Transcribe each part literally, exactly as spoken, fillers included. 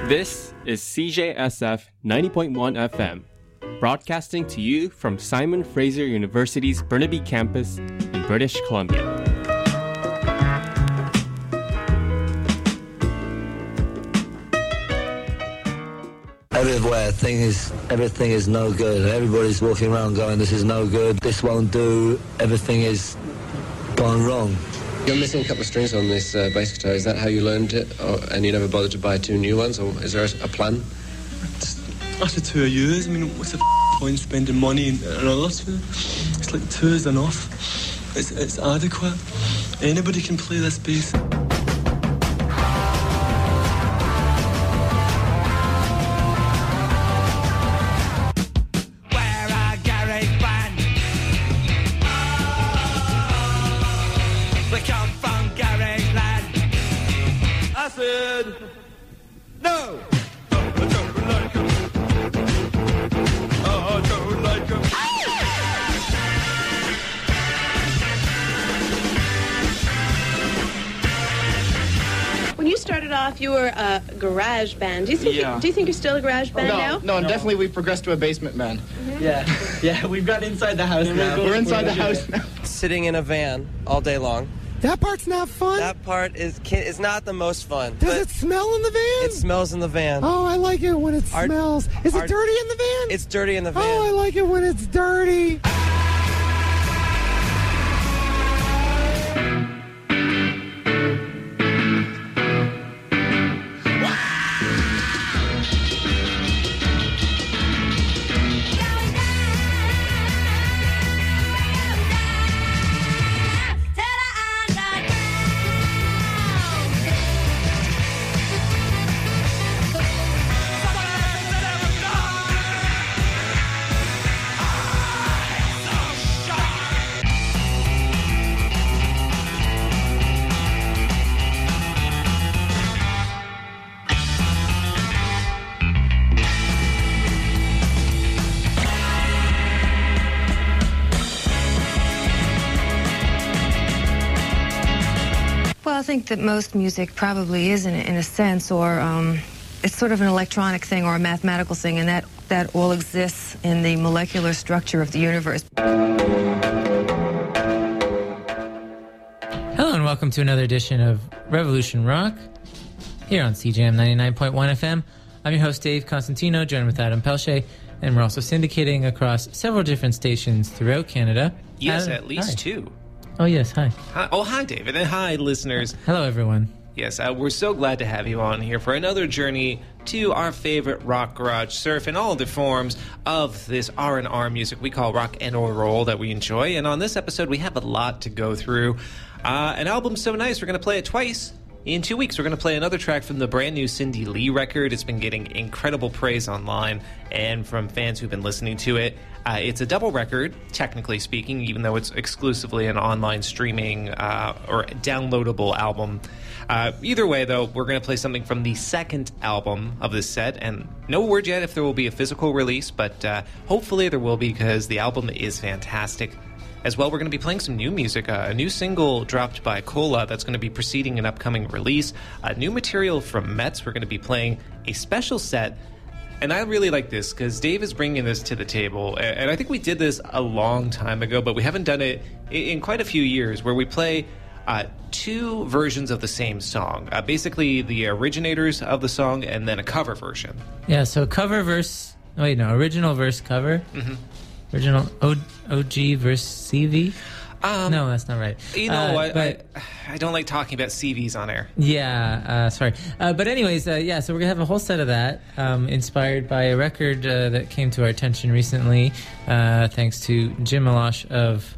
This is C J S F ninety point one F M, broadcasting to you from Simon Fraser University's Burnaby campus in British Columbia. Everywhere, thing is, everything is no good. Everybody's walking around going, this is no good, this won't do, everything is gone wrong. You're missing a couple of strings on this uh, bass guitar. Is that how you learned it? Or, and you never bothered to buy two new ones? Or is there a, a plan? After two years, I mean, what's the f- point spending money and another two? It's like two is enough. It's, it's adequate. Anybody can play this bass. You were a garage band. Do you think? Yeah. You, do you think you're still a garage band no, now? No, no, definitely we've progressed to a basement band. Mm-hmm. Yeah, yeah, we've got inside the house now. We're inside the house now. Sitting in a van all day long. That part's not fun. That part is is not the most fun. Does it smell in the van? It smells in the van. Oh, I like it when it our, smells. Is our, it dirty in the van? It's dirty in the van. Oh, I like it when it's dirty. I think that most music probably is in, in a sense, or um, it's sort of an electronic thing or a mathematical thing, and that, that all exists in the molecular structure of the universe. Hello and welcome to another edition of Revolution Rock here on C J M ninety-nine point one F M. I'm your host Dave Constantino, joined with Adam Pelche, and we're also syndicating across several different stations throughout Canada. Yes, Adam, at least hi. two. Oh, yes, hi. hi. Oh, hi, David, and hi, listeners. Hello, everyone. Yes, uh, we're so glad to have you on here for another journey to our favorite rock, garage, surf, and all the forms of this R and R music we call rock and or roll that we enjoy. And on this episode, we have a lot to go through. Uh, an album so nice, we're going to play it twice. In two weeks, we're going to play another track from the brand new Cindy Lee record. It's been getting incredible praise online and from fans who've been listening to it. Uh, it's a double record, technically speaking, even though it's exclusively an online streaming uh, or downloadable album. Uh, either way, though, we're going to play something from the second album of this set, and no word yet if there will be a physical release, but uh, hopefully there will be because the album is fantastic. As well, we're going to be playing some new music, uh, a new single dropped by Cola that's going to be preceding an upcoming release, uh, new material from Metz. We're going to be playing a special set. And I really like this because Dave is bringing this to the table. And I think we did this a long time ago, but we haven't done it in quite a few years, where we play uh, two versions of the same song. Uh, basically, the originators of the song and then a cover version. Yeah, so cover verse... Wait, no, original verse cover. Mm-hmm. Original o- O G versus C V. Um, no, that's not right. You know, uh, I, but, I I don't like talking about C Vs on air. Yeah, uh, sorry. Uh, but anyways, uh, yeah, so we're going to have a whole set of that, um, inspired by a record uh, that came to our attention recently, uh, thanks to Jim Malosh of...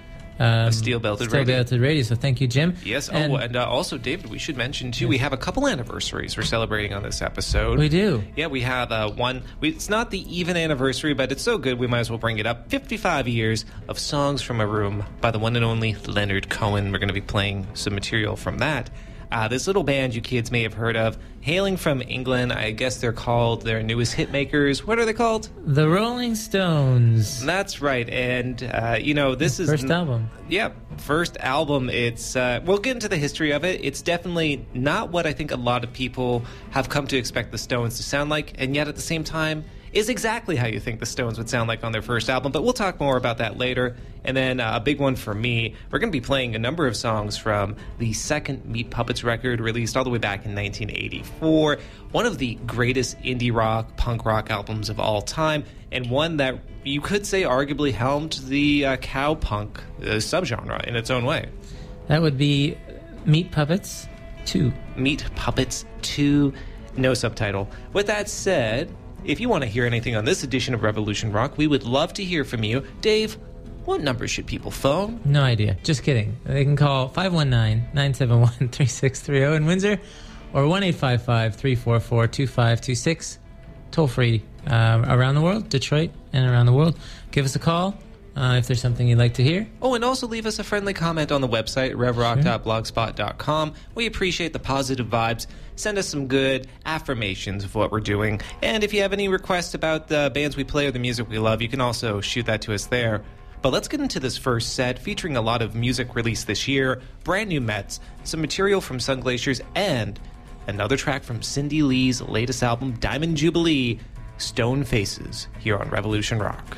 Um, Steel Belted Steel Radio. Belted Radio. So thank you, Jim. Yes. And, oh, and uh, also, David, we should mention, too, yes. we have a couple anniversaries we're celebrating on this episode. We do. Yeah, we have uh, one. We, it's not the even anniversary, but it's so good we might as well bring it up. fifty-five years of Songs from a Room by the one and only Leonard Cohen. We're going to be playing some material from that. Uh, this little band you kids may have heard of, hailing from England. I guess they're called their newest hit makers. What are they called? The Rolling Stones. That's right. And, uh, you know, this is... First n- album. Yeah, first album. It's uh, we'll get into the history of it. It's definitely not what I think a lot of people have come to expect the Stones to sound like, and yet at the same time is exactly how you think the Stones would sound like on their first album. But we'll talk more about that later. And then uh, a big one for me, we're going to be playing a number of songs from the second Meat Puppets record, released all the way back in nineteen eighty-four. One of the greatest indie rock, punk rock albums of all time, and one that you could say arguably helmed the uh, cowpunk uh, subgenre in its own way. That would be Meat Puppets two. Meat Puppets two, no subtitle. With that said, if you want to hear anything on this edition of Revolution Rock, we would love to hear from you. Dave, what number should people phone? No idea. Just kidding. They can call five one nine, nine seven one, three six three zero in Windsor or one eight five five, three four four, two five two six. Toll free uh, around the world, Detroit and around the world. Give us a call uh, if there's something you'd like to hear. Oh, and also leave us a friendly comment on the website, rev rock dot blogspot dot com. We appreciate the positive vibes. Send us some good affirmations of what we're doing. And if you have any requests about the bands we play or the music we love, you can also shoot that to us there. But let's get into this first set, featuring a lot of music released this year, brand new Mets, some material from Sun Glaciers, and another track from Cindy Lee's latest album, Diamond Jubilee, Stone Faces, here on Revolution Rock.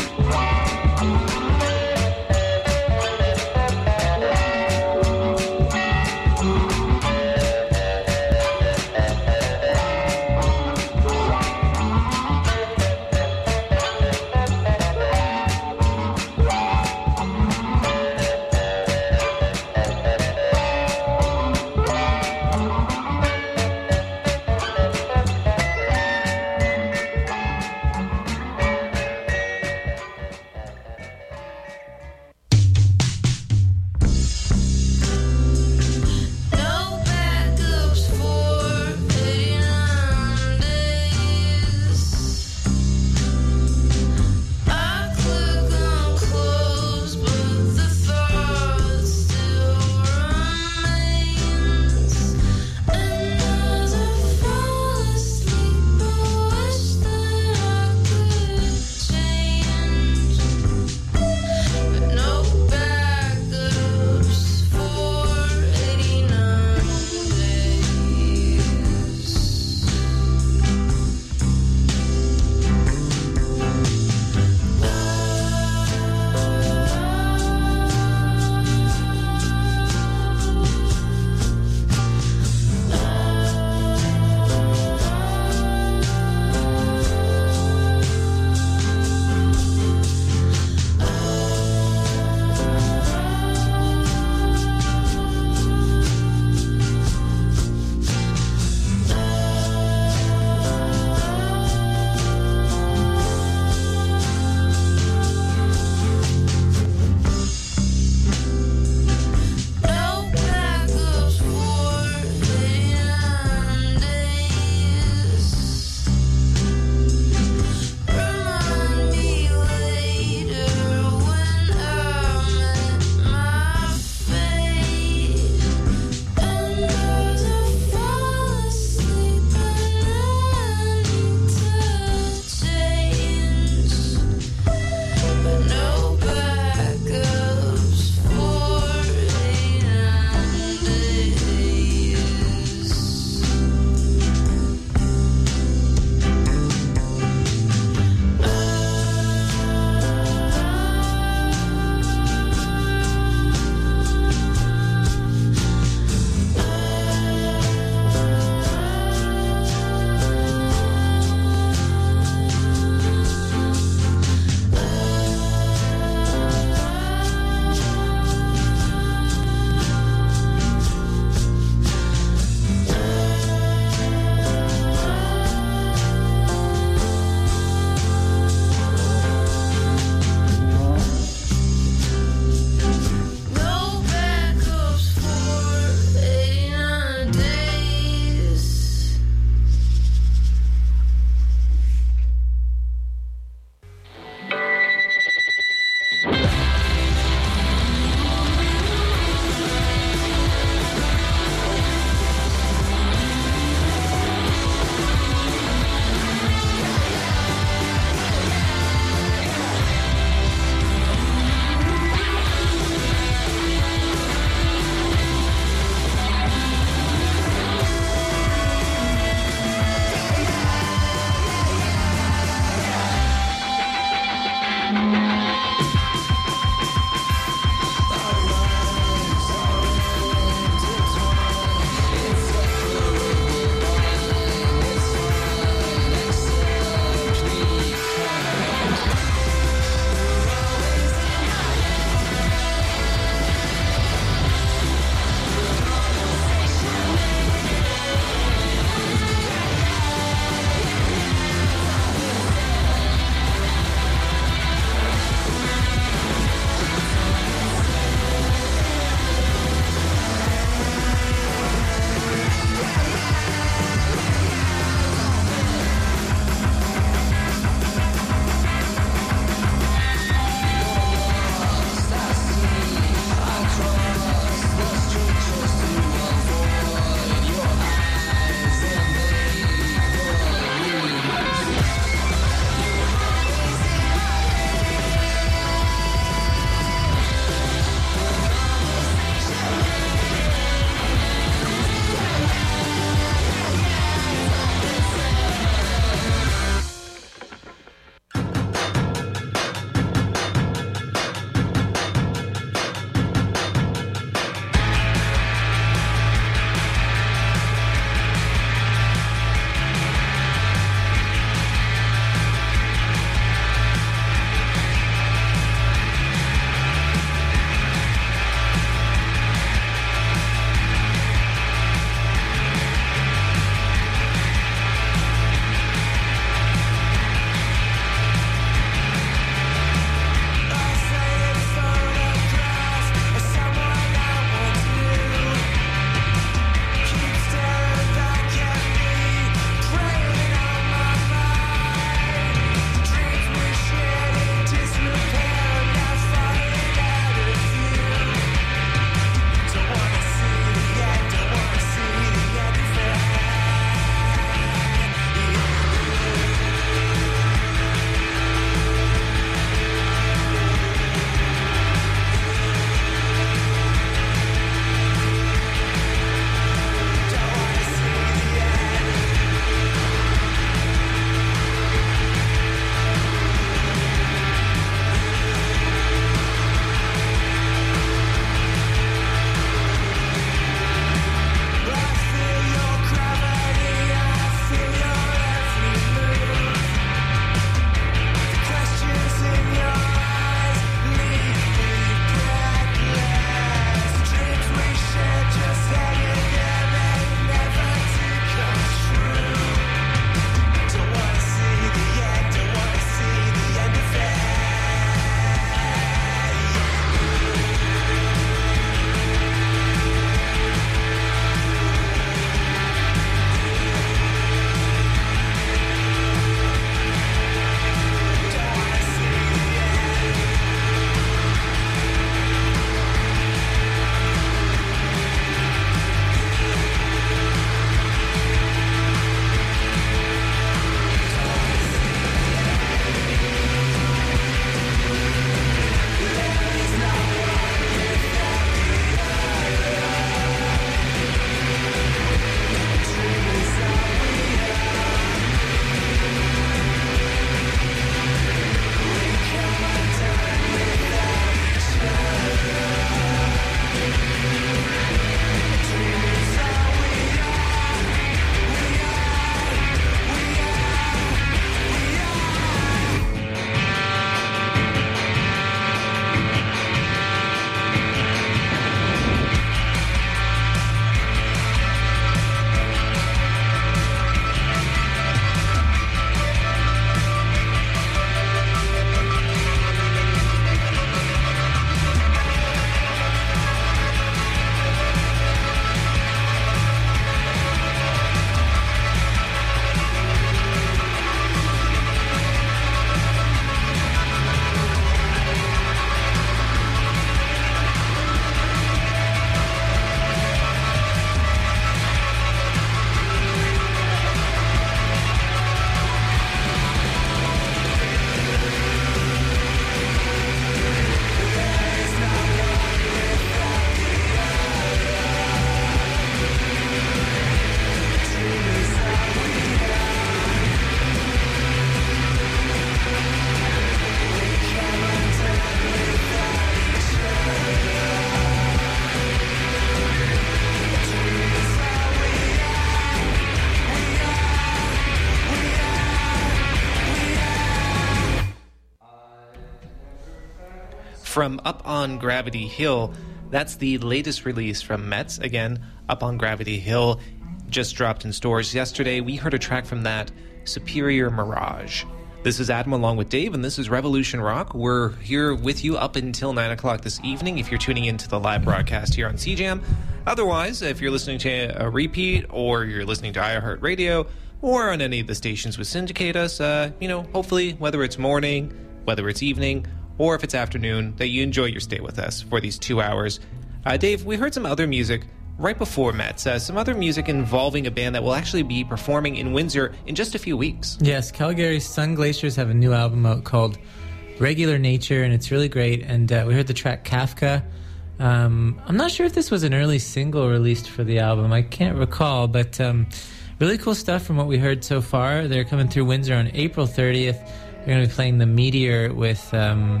from Up on Gravity Hill. That's the latest release from Metz. Again, Up on Gravity Hill just dropped in stores yesterday. We heard a track from that, Superior Mirage. This is Adam along with Dave, and this is Revolution Rock. We're here with you up until nine o'clock this evening if you're tuning into the live broadcast here on C Jam. Otherwise, if you're listening to a repeat or you're listening to iHeartRadio or on any of the stations which syndicate us, uh, you know, hopefully, whether it's morning, whether it's evening, or if it's afternoon, that you enjoy your stay with us for these two hours. Uh, Dave, we heard some other music right before Metz, uh, some other music involving a band that will actually be performing in Windsor in just a few weeks. Yes, Calgary's Sun Glaciers have a new album out called Regular Nature, and it's really great. And uh, we heard the track Kafka. Um, I'm not sure if this was an early single released for the album. I can't recall, but um, really cool stuff from what we heard so far. They're coming through Windsor on April thirtieth. They're going to be playing the Meteor with Um,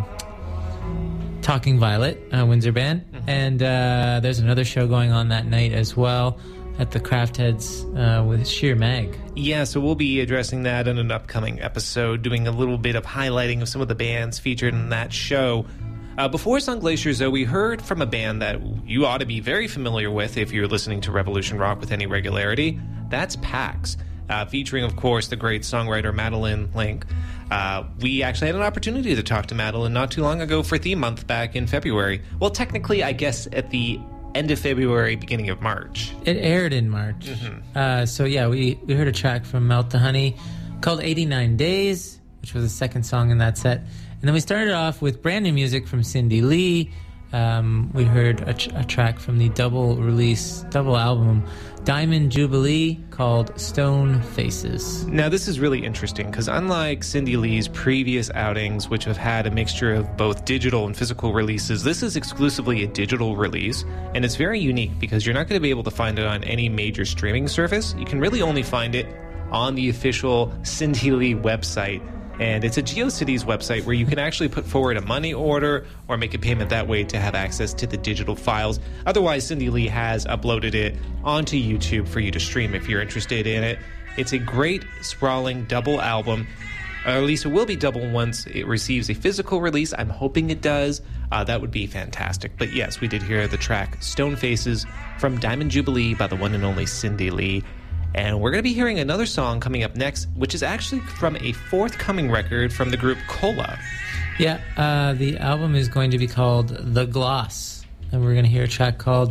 Talking Violet, uh, Windsor band, mm-hmm. and uh, there's another show going on that night as well at the Craft Heads uh, with Sheer Mag. Yeah, so we'll be addressing that in an upcoming episode, doing a little bit of highlighting of some of the bands featured in that show. Uh, before Sun Glaciers, though, we heard from a band that you ought to be very familiar with if you're listening to Revolution Rock with any regularity. That's Pax. Uh, featuring, of course, the great songwriter Madeline Link. Uh, we actually had an opportunity to talk to Madeline not too long ago for Theme Month back in February. Well, technically, I guess at the end of February, beginning of March. It aired in March. Mm-hmm. Uh, so, yeah, we, we heard a track from Melt the Honey called eighty-nine days, which was the second song in that set. And then we started off with brand new music from Cindy Lee. Um, we heard a, tr- a track from the double release, double album, Diamond Jubilee, called Stone Faces. Now, this is really interesting because unlike Cindy Lee's previous outings, which have had a mixture of both digital and physical releases, this is exclusively a digital release, and it's very unique because you're not going to be able to find it on any major streaming service. You can really only find it on the official Cindy Lee website. And it's a GeoCities website where you can actually put forward a money order or make a payment that way to have access to the digital files. Otherwise, Cindy Lee has uploaded it onto YouTube for you to stream if you're interested in it. It's a great, sprawling double album. Or at least it will be double once it receives a physical release. I'm hoping it does. Uh, that would be fantastic. But yes, we did hear the track Stone Faces from Diamond Jubilee by the one and only Cindy Lee. And we're going to be hearing another song coming up next, which is actually from a forthcoming record from the group Cola. Yeah, uh, the album is going to be called The Gloss. And we're going to hear a track called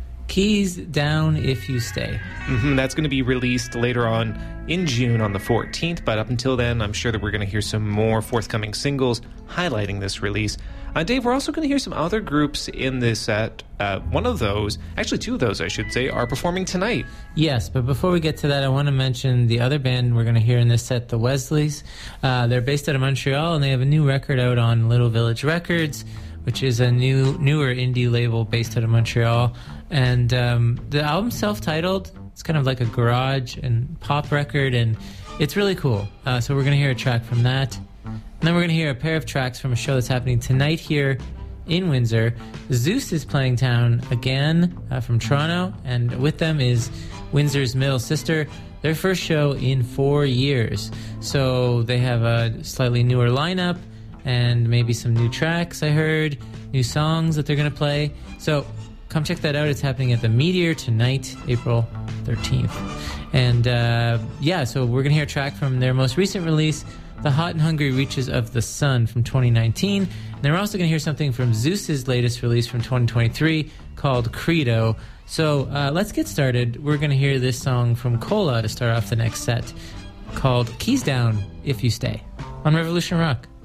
Keys Down If You Stay. Mm-hmm, that's going to be released later on in June on the fourteenth. But up until then, I'm sure that we're going to hear some more forthcoming singles highlighting this release. Uh, Dave, we're also going to hear some other groups in this set. Uh, one of those, actually two of those, I should say, are performing tonight. Yes, but before we get to that, I want to mention the other band we're going to hear in this set, the Wesleys. Uh, they're based out of Montreal, and they have a new record out on Little Village Records, which is a new, newer indie label based out of Montreal. And um, the album's self-titled. It's kind of like a garage and pop record, and it's really cool. Uh, so we're going to hear a track from that. And then we're going to hear a pair of tracks from a show that's happening tonight here in Windsor. Zeus is playing town again uh, from Toronto, and with them is Windsor's Middle Sister, their first show in four years. So they have a slightly newer lineup and maybe some new tracks, I heard, new songs that they're going to play. So come check that out. It's happening at the Meteor tonight, April thirteenth. And uh, yeah, so we're going to hear a track from their most recent release, The Hot and Hungry Reaches of the Sun from twenty nineteen. And then we're also going to hear something from Zeus's latest release from twenty twenty-three called Credo. So uh, let's get started. We're going to hear this song from Cola to start off the next set called Keys Down If You Stay on Revolution Rock.